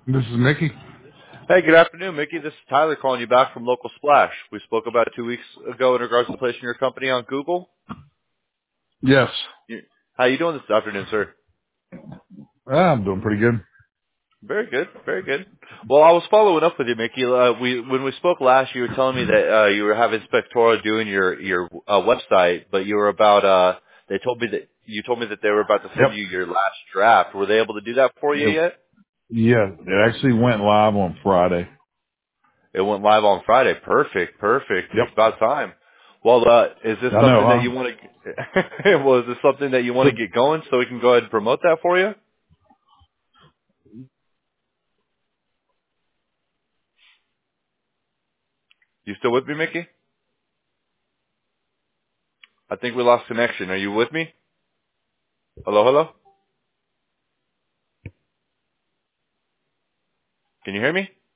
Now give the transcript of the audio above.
This is Mickey. Hey, good afternoon, Mickey. This is Tyler calling you back from Local Splash. We spoke about 2 weeks ago in regards to placing your company on Google. Yes. How you doing this afternoon, sir? I'm doing pretty good. Very good, very good. Well, I was following up with you, Mickey. When we spoke last, you were telling me that you were having Spectora doing your website, but you were about they told me that you told me that they were about to send Yep. you your last draft. Were they able to do that for you It, yet? yeah, it actually went live on Friday. It went live on Friday. Perfect, perfect. Yep. It's about time. Well, is this I know, something that huh? you want to? Well, is this something that you want So, to get going so we can go ahead and promote that for you? You still with me, Mickey? I think we lost connection. Are you with me? Hello, hello. Can you hear me?